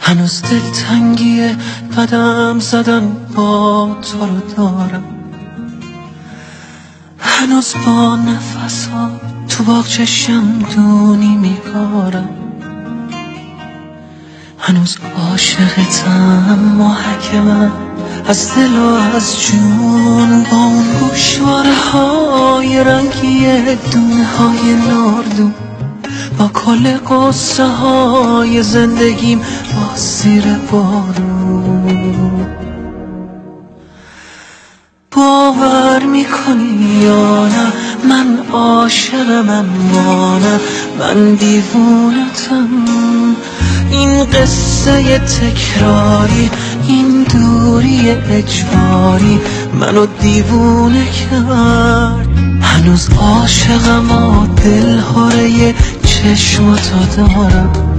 هنوز دلتنگی قدم زدن با تو رو دارم، هنوز با نفسا تو باغچه شمدونی میکارم، هنوز عاشقتم محک من از دل و از جون، با اون گوشواره های رنگی دونه های ناردون، با کل قصه های زندگیم با زیر بارون. باور میکنی یا نه من عاشقم اما نه من دیوونتم، این قصه تکراری، این دوری اجباری منو دیوونه کرد. هنوز عاشقم و دلهاره چشماتو دارم،